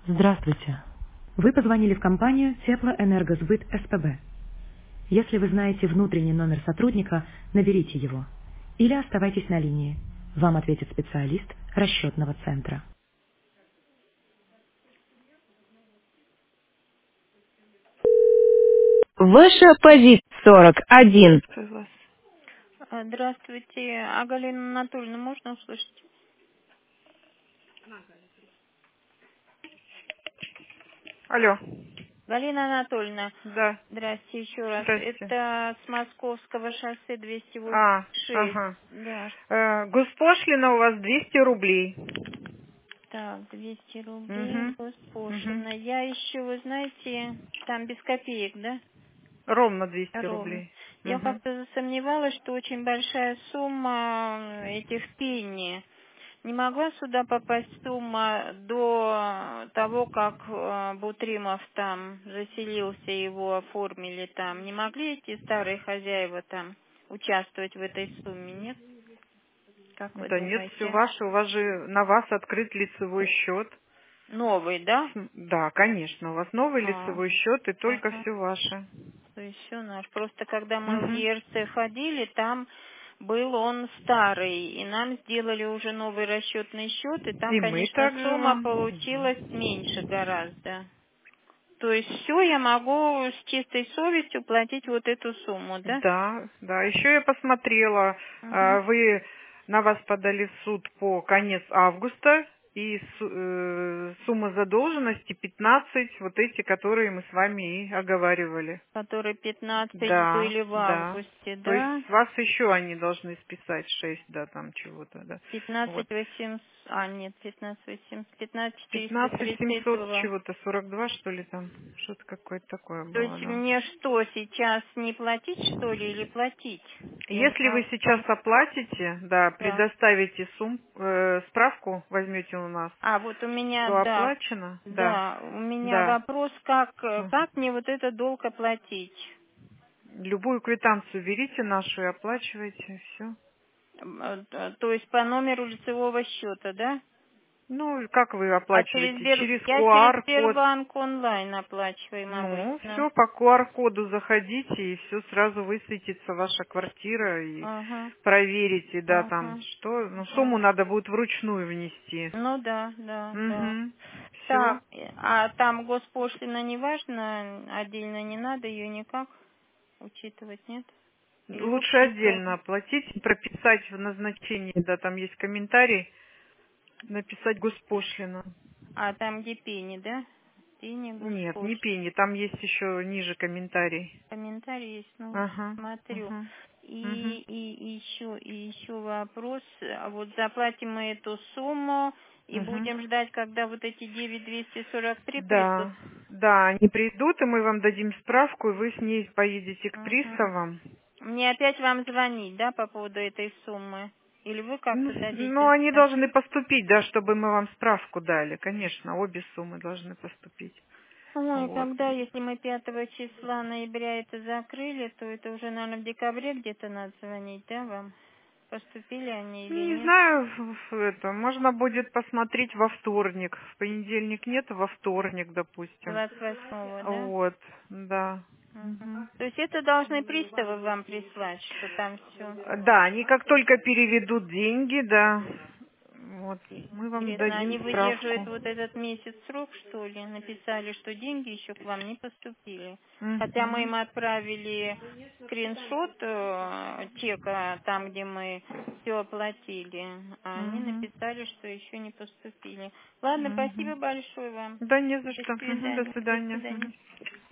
Здравствуйте. Вы позвонили в компанию Теплоэнергосбыт СПБ. Если вы знаете внутренний номер сотрудника, наберите его. Или оставайтесь на линии. Вам ответит специалист расчетного центра. Ваша позиция 41. Согласна. Здравствуйте. А Галину Анатольевну можно услышать? Алло. Галина Анатольевна, Да. здрасте еще раз. Здрасте. Это с Московского шоссе Ага. 286. Да. Госпошлина у вас 200 рублей. Так, 200 рублей Угу. Угу. госпошлина. Я ищу, вы знаете, там без копеек, да? Ровно 200 Ровно. рублей. Я Угу. как-то засомневалась, что очень большая сумма этих пенни. Не могла сюда попасть сумма до того, как Бутримов там заселился, его оформили там. Не могли эти старые хозяева там участвовать в этой сумме, нет? Как вы Да нет, все думаете? ваше. У вас же на вас открыт лицевой счет. Новый, да? Да, конечно. У вас новый А, лицевой счет и только ага. все ваше. То есть все наш. Просто когда мы в Угу. ЕРЦ ходили, там был он старый, и нам сделали уже новый расчетный счет, и там, И мы конечно, также сумма вам. получилась меньше гораздо. То есть все, я могу с чистой совестью платить вот эту сумму, да? Да, да. Еще я посмотрела, Угу. вы на вас подали в суд по конец августа, и сумма задолженности 15, вот эти, которые мы с вами и оговаривали. Которые 15 Да, были в да. августе, То есть да? с вас еще они должны списать 6, да, там чего-то, да. Вот. 15 800, нет, 15 800, 15 15 700 432. чего-то, 42, что ли, там. Что-то какое-то такое То было, есть да. мне что, сейчас не платить, что ли, или платить? Я не Если вы сейчас оплатите, да, Да. предоставите справку, возьмете у нас, А, вот у меня, что да, оплачено, да, да, у меня да. вопрос, как, Мгм. как мне вот это долг оплатить? Любую квитанцию берите нашу и оплачивайте, все. То есть по номеру лицевого счета, да? Ну, как вы А оплачиваете? Через я через QR-код. Сбербанк онлайн оплачиваем Ну, обычно. все, по QR-коду заходите, и все сразу высветится ваша квартира, и Ага, проверите, да, там, ага, что, ну, сумму ага. надо будет вручную внести. Ну да, да, да. Угу. Все. Так, а там госпошлина не важно, отдельно не надо ее никак учитывать, нет? Или в Лучше общей отдельно сумме? оплатить, прописать в назначении, да, там есть комментарий, написать госпошлину. А там где пени, да? Пени, Нет, не госпошлина. пени, там есть еще ниже комментарий. Комментарий есть, ну, Ага, смотрю. ага, угу. И еще вопрос. А вот заплатим мы эту сумму и Угу. будем ждать, когда вот эти 9243 придут. Да, да, они придут, и мы вам дадим справку, и вы с ней поедете к Мгм. приставам. Мне опять вам звонить, да, по поводу этой суммы? Или вы Ну, как-то ну, дадите они знать? должны поступить, да, чтобы мы вам справку дали. Конечно, обе суммы должны поступить. Ой, Вот. когда, если мы 5 числа ноября это закрыли, то это уже, наверное, в декабре где-то надо звонить, да, вам? Поступили они или Не нет? знаю, это можно будет посмотреть во вторник. В понедельник нет, во вторник, допустим. 28-го, да? Вот, да. Мгм. То есть это должны приставы вам прислать, что там все. Да, они как только переведут деньги, да, вот, мы вам Интересно, дадим они выдерживают справку. вот этот месяц срок, что ли? Написали, что деньги еще к вам не поступили. Хотя мы Мгм. им отправили скриншот чека, там, где мы все оплатили, а они Мгм. написали, что еще не поступили. Ладно, Мгм. спасибо большое вам. Да не за До что. Мгм, до свидания. До свидания. свидания. Мгм.